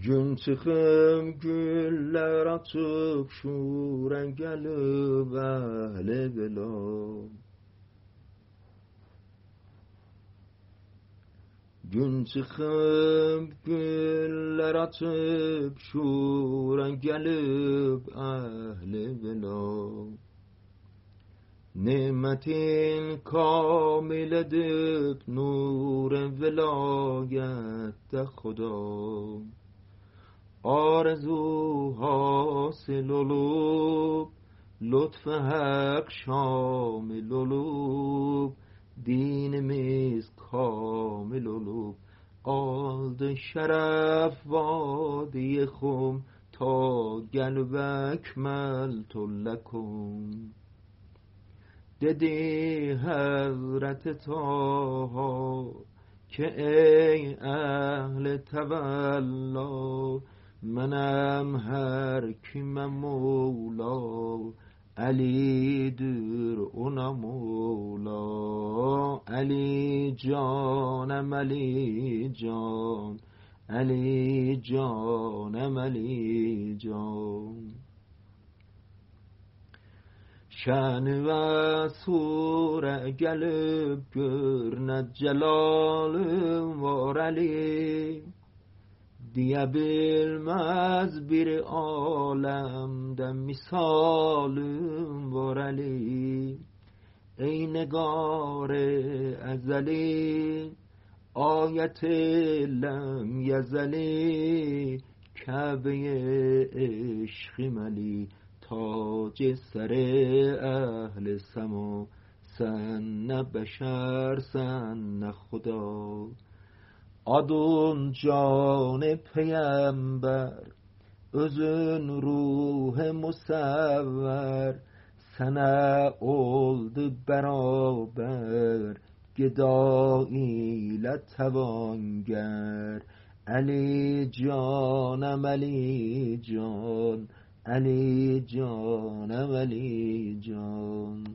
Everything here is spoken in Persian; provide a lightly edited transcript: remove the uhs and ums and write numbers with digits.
Gün çıxım güllər açıb şurən gəlib əhli bilom. Gün çıxım güllər açıb şurən gəlib əhli bilom. Nimetin kamil edib nur vilayette خدا. آرزو حاصل olub لطف حق شامل olub dinimiz kamil olub aldı şeref vadi خم تا گلو اکملت لکم. dedi حضرت طه که ای اهل تولا منم هر کیم مولا علیدür ona مولا. علی جانم علی جان علی جانم علی جان. شأن ve sure gelip görünet celalım var Ali. Diyebilmez bir alemde misalım var Ali. Ey negar-ı ezeli ayet-i lem yezeli Kabe-i eşkim Ali. تاج سر اهل سما sen ne beşer sen ne خدا. adın can peygamber özün ruh musavver sana oldu beraber geda ile tevanگر. علی جانم علی جان علی جانم علی جان.